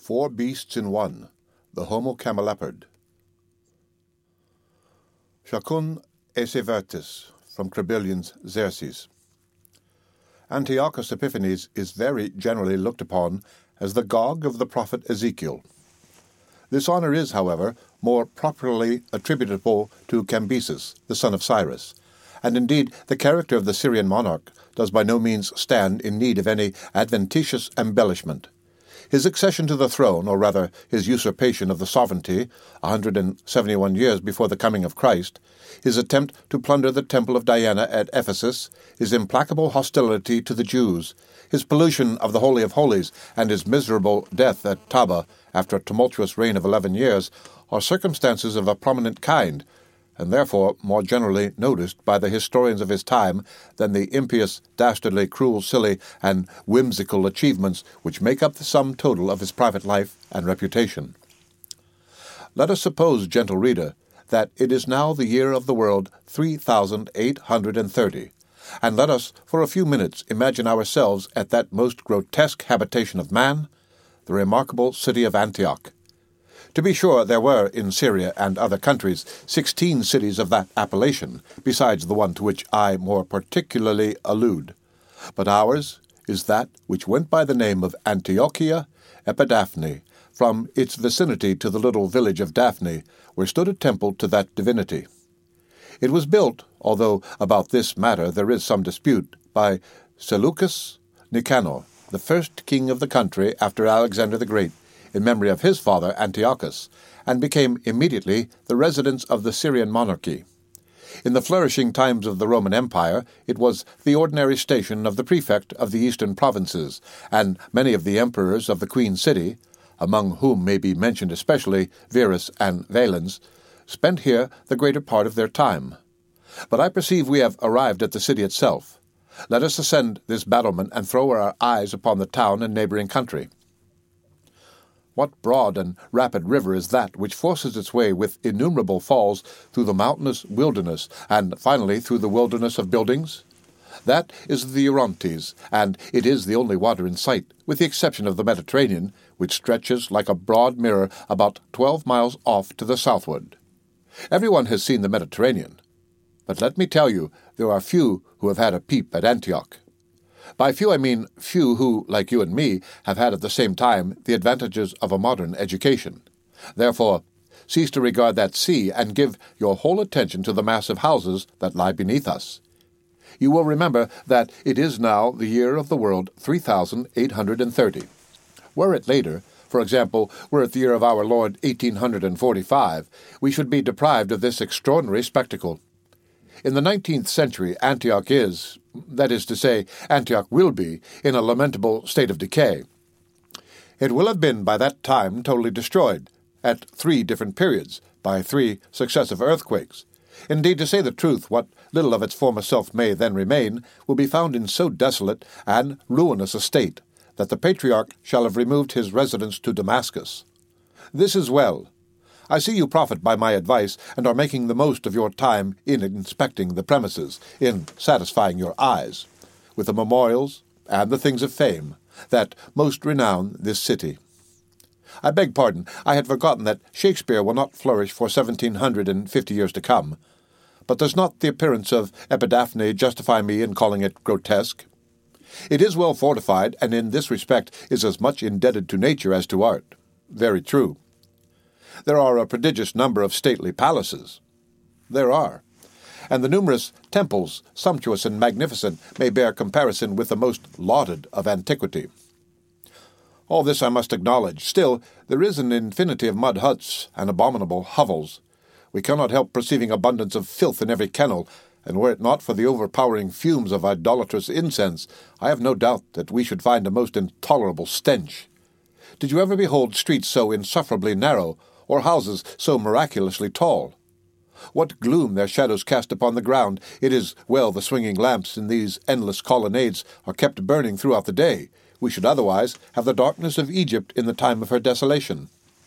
Four beasts in one, the Homo camelopard. Chacun et ses vertus, from Crebillion's Xerxes. Antiochus Epiphanes is very generally looked upon as the Gog of the prophet Ezekiel. This honor is, however, more properly attributable to Cambyses, the son of Cyrus, and indeed the character of the Syrian monarch does by no means stand in need of any adventitious embellishment. His accession to the throne, or rather his usurpation of the sovereignty, 171 years before the coming of Christ, his attempt to plunder the temple of Diana at Ephesus, his implacable hostility to the Jews, his pollution of the Holy of Holies, and his miserable death at Taba after a tumultuous reign of 11 years, are circumstances of a prominent kind, and therefore more generally noticed by the historians of his time than the impious, dastardly, cruel, silly, and whimsical achievements which make up the sum total of his private life and reputation. Let us suppose, gentle reader, that it is now the year of the world 3830, and let us for a few minutes imagine ourselves at that most grotesque habitation of man, the remarkable city of Antioch. To be sure, there were, in Syria and other countries, 16 cities of that appellation, besides the one to which I more particularly allude. But ours is that which went by the name of Antiochia Epidaphne, from its vicinity to the little village of Daphne, where stood a temple to that divinity. It was built, although about this matter there is some dispute, by Seleucus Nicanor, the first king of the country after Alexander the Great, in memory of his father Antiochus, and became immediately the residence of the Syrian monarchy. In the flourishing times of the Roman Empire, it was the ordinary station of the prefect of the eastern provinces, and many of the emperors of the Queen City, among whom may be mentioned especially Verus and Valens, spent here the greater part of their time. But I perceive we have arrived at the city itself. Let us ascend this battlement and throw our eyes upon the town and neighboring country. What broad and rapid river is that which forces its way with innumerable falls through the mountainous wilderness, and finally through the wilderness of buildings? That is the Orontes, and it is the only water in sight, with the exception of the Mediterranean, which stretches like a broad mirror about 12 miles off to the southward. Everyone has seen the Mediterranean, but let me tell you, there are few who have had a peep at Antioch. By few I mean few who, like you and me, have had at the same time the advantages of a modern education. Therefore, cease to regard that sea and give your whole attention to the massive houses that lie beneath us. You will remember that it is now the year of the world 3830. Were it later, for example, were it the year of our Lord 1845, we should be deprived of this extraordinary spectacle. In the 19th century, Antioch is, that is to say, Antioch will be, in a lamentable state of decay. It will have been by that time totally destroyed, at 3 different periods, by 3 successive earthquakes. Indeed, to say the truth, what little of its former self may then remain will be found in so desolate and ruinous a state that the patriarch shall have removed his residence to Damascus. This is well. I see you profit by my advice, and are making the most of your time in inspecting the premises, in satisfying your eyes, with the memorials and the things of fame that most renown this city. I beg pardon, I had forgotten that Shakespeare will not flourish for 1750 years to come. But does not the appearance of Epidaphne justify me in calling it grotesque? It is well fortified, and in this respect is as much indebted to nature as to art. Very true. There are a prodigious number of stately palaces. There are. And the numerous temples, sumptuous and magnificent, may bear comparison with the most lauded of antiquity. All this I must acknowledge. Still, there is an infinity of mud huts and abominable hovels. We cannot help perceiving abundance of filth in every kennel, and were it not for the overpowering fumes of idolatrous incense, I have no doubt that we should find a most intolerable stench. Did you ever behold streets so insufferably narrow, or houses so miraculously tall? What gloom their shadows cast upon the ground! It is well the swinging lamps in these endless colonnades are kept burning throughout the day. We should otherwise have the darkness of Egypt in the time of her desolation.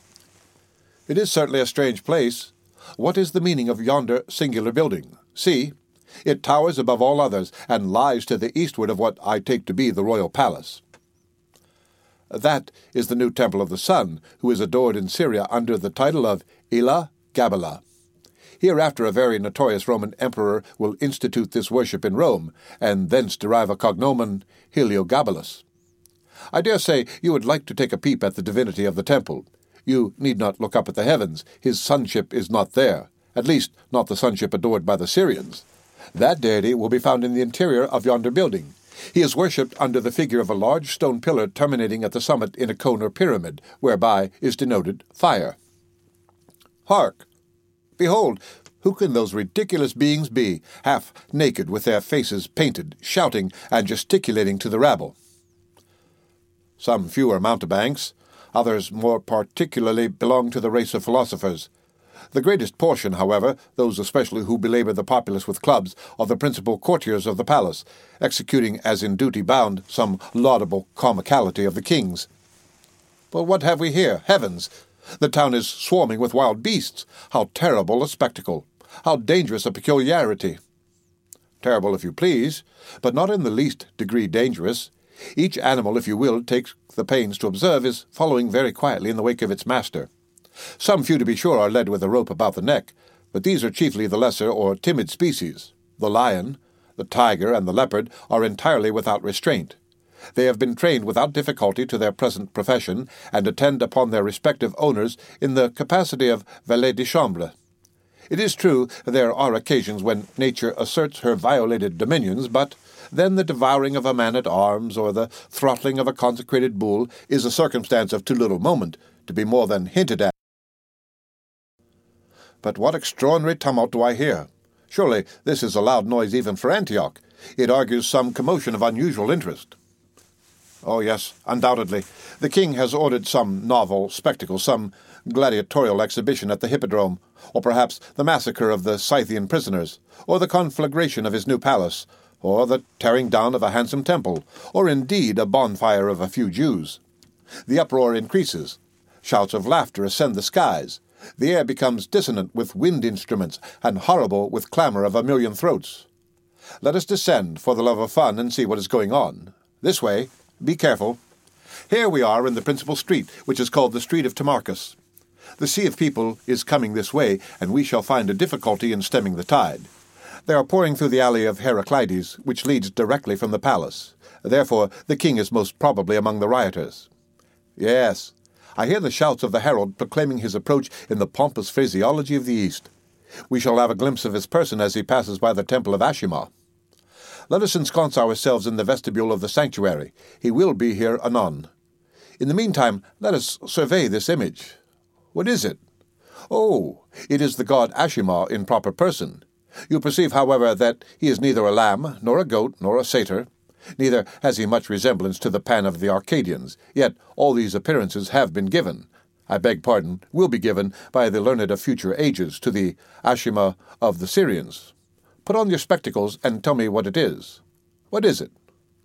It is certainly a strange place. What is the meaning of yonder singular building? See, it towers above all others, and lies to the eastward of what I take to be the royal palace. That is the new temple of the sun, who is adored in Syria under the title of Elagabalus. Hereafter a very notorious Roman emperor will institute this worship in Rome, and thence derive a cognomen Heliogabalus. I dare say you would like to take a peep at the divinity of the temple. You need not look up at the heavens. His sonship is not there, at least not the sonship adored by the Syrians. That deity will be found in the interior of yonder building. He is worshipped under the figure of a large stone pillar terminating at the summit in a cone or pyramid, whereby is denoted fire. Hark! Behold, who can those ridiculous beings be, half naked with their faces painted, shouting and gesticulating to the rabble? Some few are mountebanks, others more particularly belong to the race of philosophers. The greatest portion, however, those especially who belabor the populace with clubs, are the principal courtiers of the palace, executing as in duty bound some laudable comicality of the king's. But what have we here? Heavens! The town is swarming with wild beasts. How terrible a spectacle! How dangerous a peculiarity! Terrible, if you please, but not in the least degree dangerous. Each animal, if you will, takes the pains to observe, is following very quietly in the wake of its master. Some few, to be sure, are led with a rope about the neck, but these are chiefly the lesser or timid species. The lion, the tiger, and the leopard are entirely without restraint. They have been trained without difficulty to their present profession, and attend upon their respective owners in the capacity of valets de chambre. It is true there are occasions when nature asserts her violated dominions, but then the devouring of a man-at-arms or the throttling of a consecrated bull is a circumstance of too little moment to be more than hinted at. But what extraordinary tumult do I hear? Surely this is a loud noise even for Antioch. It argues some commotion of unusual interest. Oh, yes, undoubtedly. The king has ordered some novel spectacle, some gladiatorial exhibition at the Hippodrome, or perhaps the massacre of the Scythian prisoners, or the conflagration of his new palace, or the tearing down of a handsome temple, or indeed a bonfire of a few Jews. The uproar increases. Shouts of laughter ascend the skies. The air becomes dissonant with wind instruments, and horrible with clamour of a million throats. Let us descend, for the love of fun, and see what is going on. This way. Be careful. Here we are in the principal street, which is called the Street of Timarchus. The sea of people is coming this way, and we shall find a difficulty in stemming the tide. They are pouring through the alley of Heraclides, which leads directly from the palace. Therefore, the king is most probably among the rioters. Yes, I hear the shouts of the herald proclaiming his approach in the pompous phraseology of the East. We shall have a glimpse of his person as he passes by the temple of Ashimah. Let us ensconce ourselves in the vestibule of the sanctuary. He will be here anon. In the meantime, let us survey this image. What is it? Oh, it is the god Ashimah in proper person. You perceive, however, that he is neither a lamb, nor a goat, nor a satyr. Neither has he much resemblance to the Pan of the Arcadians. Yet all these appearances have been given, will be given by the learned of future ages to the Ashimah of the Syrians. Put on your spectacles and tell me what it is. What is it?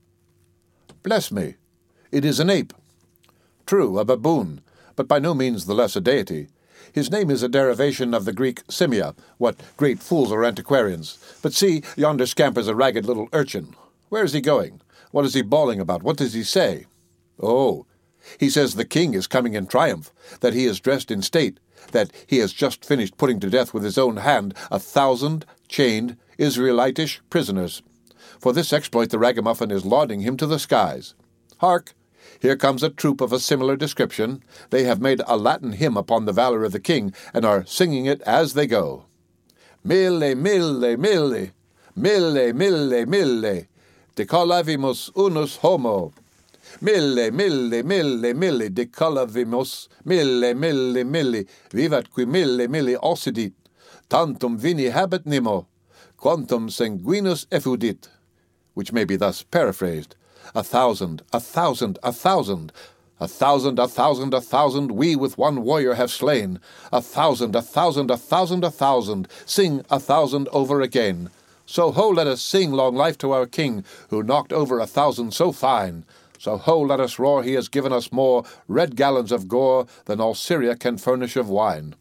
Bless me, it is an ape. True, a baboon, but by no means the less a deity. His name is a derivation of the Greek simia. What great fools are antiquarians! But see, yonder scampers a ragged little urchin. Where is he going? What is he bawling about? What does he say? Oh, he says the king is coming in triumph, that he is dressed in state, that he has just finished putting to death with his own hand 1,000 chained Israelitish prisoners. For this exploit the ragamuffin is lauding him to the skies. Hark! Here comes a troop of a similar description. They have made a Latin hymn upon the valour of the king, and are singing it as they go. Mille, mille, mille, mille, mille, mille, decolavimus unus homo. Mille, mille, mille, mille, decolavimus, mille, mille, mille, vivat qui mille, mille occidit, tantum vini habet nemo, quantum sanguinus effudit, which may be thus paraphrased. 1,000, 1,000, 1,000, 1,000, 1,000, 1,000, we with one warrior have slain. 1,000, 1,000, 1,000, 1,000, sing 1,000 over again. So ho, let us sing long life to our king, who knocked over 1,000 so fine. So ho, let us roar, he has given us more red gallons of gore than all Syria can furnish of wine.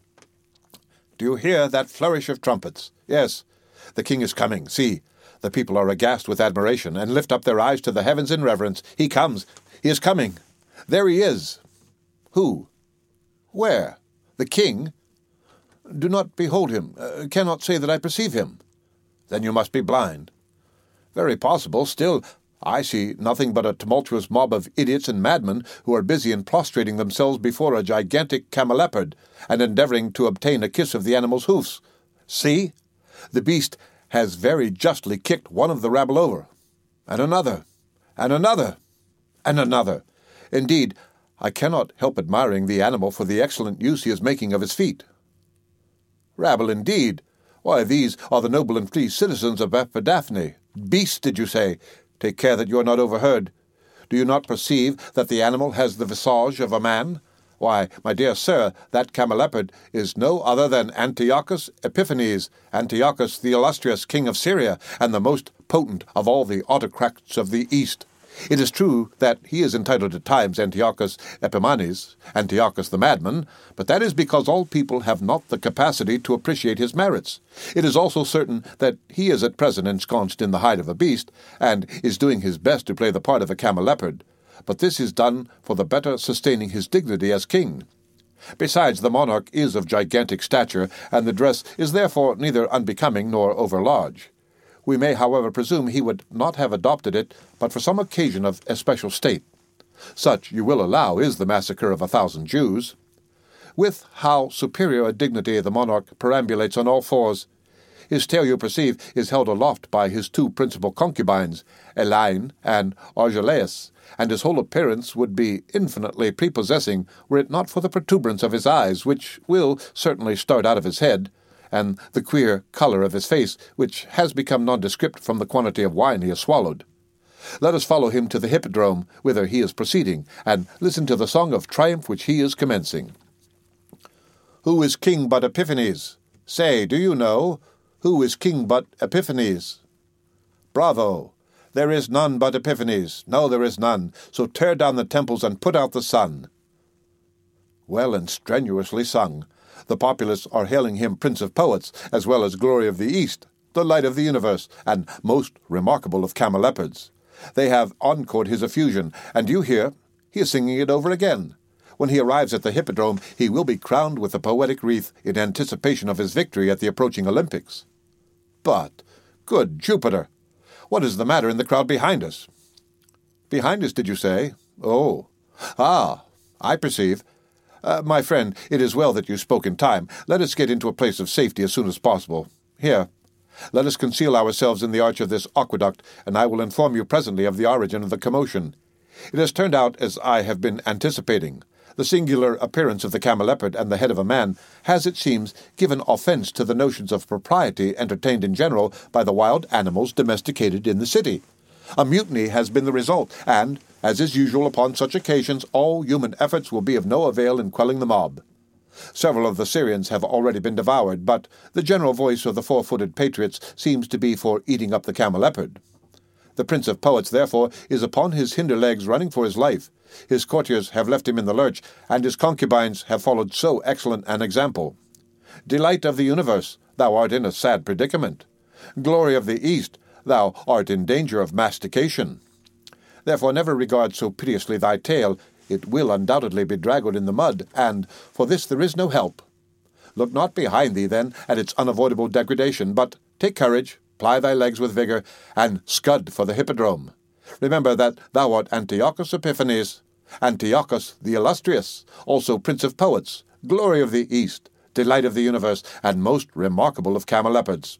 Do you hear that flourish of trumpets? Yes, the king is coming. See, the people are aghast with admiration, and lift up their eyes to the heavens in reverence. He comes. He is coming. There he is. Who? Where? The king? Do not behold him, cannot say that I perceive him. Then you must be blind. Very possible. Still, I see nothing but a tumultuous mob of idiots and madmen who are busy in prostrating themselves before a gigantic camelopard and endeavouring to obtain a kiss of the animal's hoofs. See? The beast has very justly kicked one of the rabble over, and another, and another, and another. Indeed, I cannot help admiring the animal for the excellent use he is making of his feet. Rabble indeed! Why, these are the noble and free citizens of Epidaphne. Beasts, did you say? Take care that you are not overheard. Do you not perceive that the animal has the visage of a man? Why, my dear sir, that camelopard is no other than Antiochus Epiphanes, Antiochus the illustrious king of Syria, and the most potent of all the autocrats of the East. It is true that he is entitled at times Antiochus Epimanes, Antiochus the madman, but that is because all people have not the capacity to appreciate his merits. It is also certain that he is at present ensconced in the hide of a beast, and is doing his best to play the part of a camelopard, but this is done for the better sustaining his dignity as king. Besides, the monarch is of gigantic stature, and the dress is therefore neither unbecoming nor overlarge. We may, however, presume he would not have adopted it but for some occasion of especial state. Such, you will allow, is the massacre of 1,000 Jews. With how superior a dignity the monarch perambulates on all fours. His tail, you perceive, is held aloft by his two principal concubines, Elaine and Archelaus, and his whole appearance would be infinitely prepossessing were it not for the protuberance of his eyes, which will certainly start out of his head, and the queer colour of his face, which has become nondescript from the quantity of wine he has swallowed. Let us follow him to the hippodrome, whither he is proceeding, and listen to the song of triumph which he is commencing. Who is king but Epiphanes? Say, do you know? Who is king but Epiphanes? Bravo! There is none but Epiphanes. No, there is none. So tear down the temples and put out the sun. Well and strenuously sung. The populace are hailing him Prince of Poets, as well as Glory of the East, the Light of the Universe, and most remarkable of camelopards. They have encored his effusion, and you hear, he is singing it over again. When he arrives at the hippodrome, he will be crowned with a poetic wreath in anticipation of his victory at the approaching Olympics. But, good Jupiter! What is the matter in the crowd behind us? Behind us, did you say? Oh. Ah, I perceive. My friend, it is well that you spoke in time. Let us get into a place of safety as soon as possible. Here, let us conceal ourselves in the arch of this aqueduct, and I will inform you presently of the origin of the commotion. It has turned out as I have been anticipating. The singular appearance of the camelopard and the head of a man has, it seems, given offence to the notions of propriety entertained in general by the wild animals domesticated in the city. A mutiny has been the result, and, as is usual upon such occasions, all human efforts will be of no avail in quelling the mob. Several of the Syrians have already been devoured, but the general voice of the four-footed patriots seems to be for eating up the camelopard. The Prince of Poets, therefore, is upon his hinder legs running for his life. His courtiers have left him in the lurch, and his concubines have followed so excellent an example. Delight of the universe, thou art in a sad predicament. Glory of the East, thou art in danger of mastication. Therefore never regard so piteously thy tail. It will undoubtedly be dragged in the mud, and for this there is no help. Look not behind thee, then, at its unavoidable degradation, but take courage, ply thy legs with vigour, and scud for the hippodrome. Remember that thou art Antiochus Epiphanes, Antiochus the illustrious, also Prince of Poets, Glory of the East, Delight of the Universe, and most remarkable of camelopards.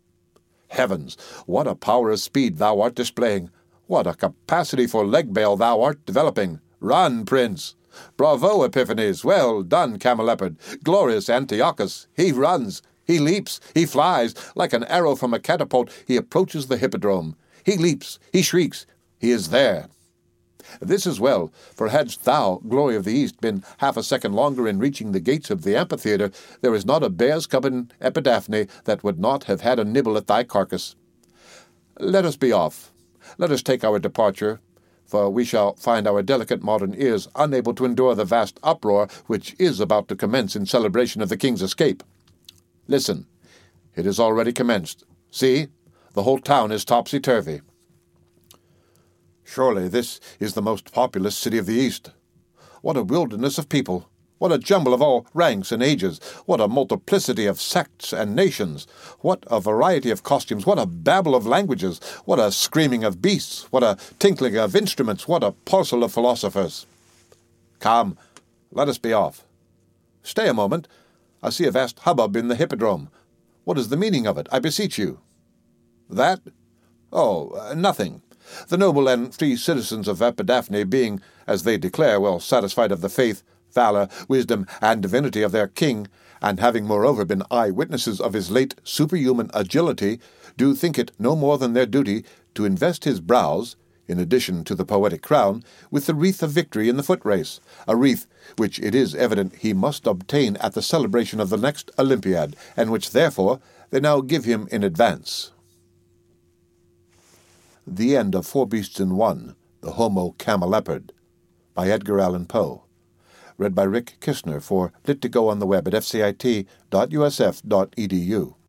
Heavens, what a power of speed thou art displaying! What a capacity for leg-bail thou art developing! Run, Prince! Bravo, Epiphanes! Well done, camelopard! Glorious Antiochus! He runs! He leaps! He flies! Like an arrow from a catapult, he approaches the hippodrome. He leaps! He shrieks! He is there! This is well, for hadst thou, Glory of the East, been half a second longer in reaching the gates of the amphitheatre, there is not a bear's cub in Epidaphne that would not have had a nibble at thy carcass. Let us be off. Let us take our departure, for we shall find our delicate modern ears unable to endure the vast uproar which is about to commence in celebration of the king's escape. Listen, it is already commenced. See, the whole town is topsy-turvy. Surely this is the most populous city of the East. What a wilderness of people! What a jumble of all ranks and ages! What a multiplicity of sects and nations! What a variety of costumes! What a babble of languages! What a screaming of beasts! What a tinkling of instruments! What a parcel of philosophers! Come, let us be off. Stay a moment. I see a vast hubbub in the hippodrome. What is the meaning of it, I beseech you? That? Oh, nothing. The noble and free citizens of Epidaphne, being, as they declare, well satisfied of the faith, valour, wisdom, and divinity of their king, and having moreover been eye-witnesses of his late superhuman agility, do think it no more than their duty to invest his brows, in addition to the poetic crown, with the wreath of victory in the foot-race, a wreath which it is evident he must obtain at the celebration of the next Olympiad, and which, therefore, they now give him in advance. The End of Four Beasts in One, The Homo Camelopard, by Edgar Allan Poe. Read by Rick Kistner for Lit2Go on the web at fcit.usf.edu.